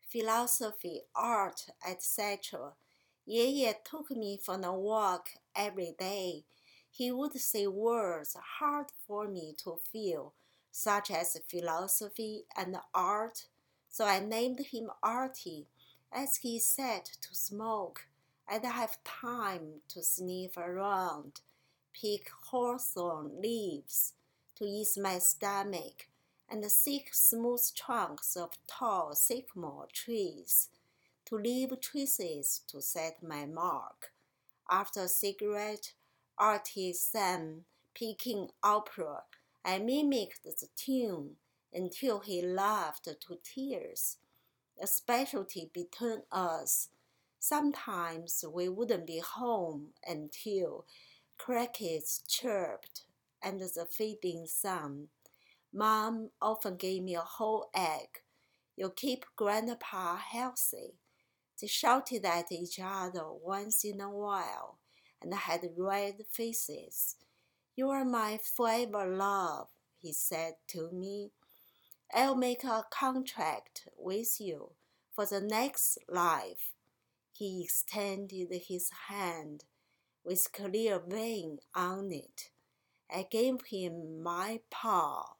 philosophy, art, etc. 爷爷 took me for a walk every day. He would say words hard for me to feel, such as philosophy and art, so I named him Artie. As he sat to smoke, I'd have time to sniff around, pick hawthorn leaves to ease my stomach, and seek smooth trunks of tall sycamore trees to leave traces to set my mark. After a cigarette, Artie sang Peking opera. I mimicked the tune until he laughed to tears. A specialty between us. Sometimes we wouldn't be home until crickets chirped and the fading sun. Mom often gave me a whole egg. You keep Grandpa healthy. They shouted at each other once in a while and had red faces. You are my forever love, he said to me. I'll make a contract with you for the next life. He extended his hand with clear vein on it. I gave him my paw.